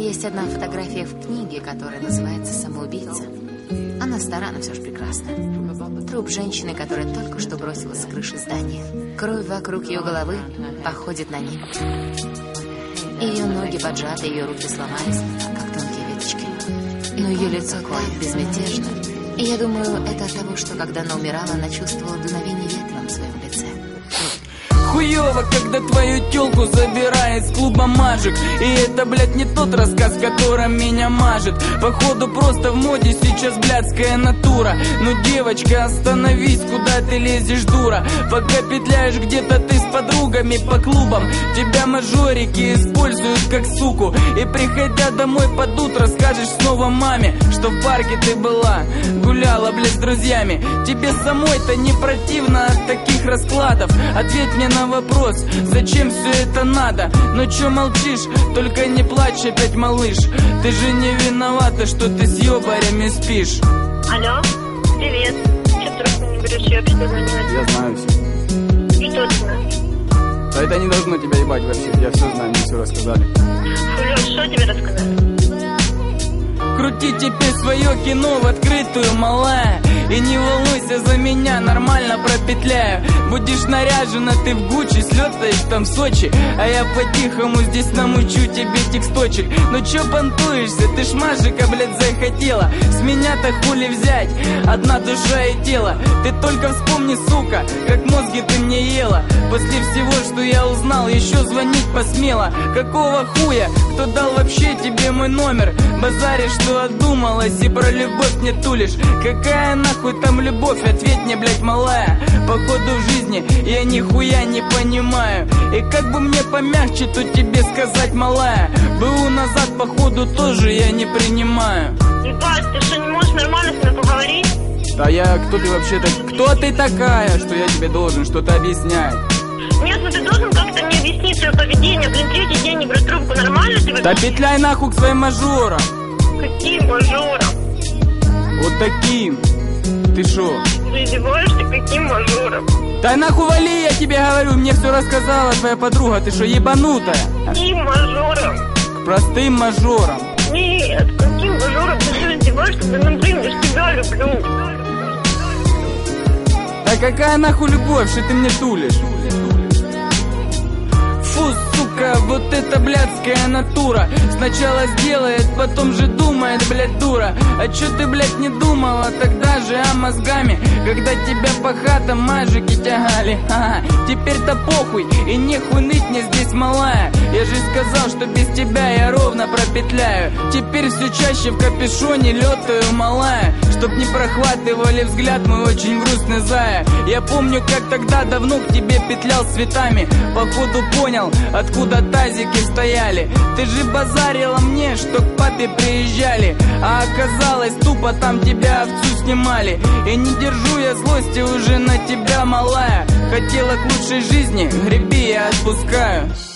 Есть одна фотография в книге, которая называется «Самоубийца». Она стара, но все же прекрасна. Труп женщины, которая только что бросилась с крыши здания. Кровь вокруг ее головы походит на небо. Ее ноги поджаты, ее руки сломались, как тонкие веточки. Но ее лицо ходит безмятежно. И я думаю, это от того, что когда она умирала, она чувствовала дуновение ветра на своем лице. Хуёво, когда твою тёлку забирает с клуба мажик. И это, блядь, не тот рассказ, которым меня мажет. Походу просто в моде сейчас блядская натура. Ну, девочка, остановись, куда ты лезешь, дура? Пока петляешь где-то ты с подругами по клубам, тебя мажорики используют как суку. И приходя домой под утро, скажешь снова маме, что в парке ты была, гуляла, блядь, с друзьями. Тебе самой-то не противно от таких раскладов? Ответь мне на вопрос, зачем все это надо? Ну чё молчишь, только не плачь опять, малыш. Ты же не виновата, что ты с ёбарями спишь. Алло, привет. Чё трубку не берешь, я вообще звонила? Я знаю все. Что ты знаешь? Да это не должно тебя ебать вообще, я все знаю, мне все рассказали. Лёш, что тебе рассказали? Крути теперь свое кино в открытую, малая. И не волнуйся за меня, нормально пропетляю. Будешь наряжена ты в Гуччи, слетаешь там в Сочи, а я по-тихому здесь намучу тебе тексточек. Ну чё понтуешься, ты ж мажика, блядь, захотела. С меня-то хули взять, одна душа и тело. Ты только вспомни, сука, как мозги ты мне ела. После всего, что я узнал, еще звонить посмела. Какого хуя, кто дал вообще тебе мой номер? Базаришь, что отдумалась и про любовь не тулишь. Какая нахуй там любовь, ответь мне, блядь, малая. Походу в жизни я нихуя не понимаю. И как бы мне помягче тут тебе сказать, малая, БУ назад походу тоже я не принимаю. Ебать, ты что, не можешь нормально с мной поговорить? Да я, кто ты вообще так? Кто ты такая, что я тебе должен что-то объяснять? Нет, ну ты должен как-то мне объяснить свое поведение. Блин, третий день не брать трубку, нормально ты вообще? Да петляй нахуй к своим мажорам. Каким мажором? Вот таким. Ты шо? Ты издеваешься, каким мажором? Да нахуй вали, я тебе говорю, мне все рассказала твоя подруга, ты шо, ебанутая? Каким мажором? К простым мажорам. Нет, каким мажором? Ты что издеваешься? Да ну блин, я ж тебя люблю. Да какая нахуй любовь, что ты мне тулишь? Фу, сука, вот это блядская натура. Сначала сделает, потом же думает, блядь, дура. А чё ты, блядь, не думала тогда же, мозгами, когда тебя по хатам мажики тягали? Ага, теперь-то похуй, и нехуй ныть мне здесь, малая. Я же сказал, что без тебя я ровно пропетляю. Теперь все чаще в капюшоне летаю, малая, чтоб не прохватывали взгляд мой очень грустный зая. Я помню, как тогда давно к тебе петлял с цветами. Походу понял, откуда тазики стояли. Ты же базарила мне, что к папе приезжали, а оказалось, тупо там тебя овцу снимали. И не держу я злости уже на тебя, малая. Хотела к лучшей жизни, греби, я отпускаю.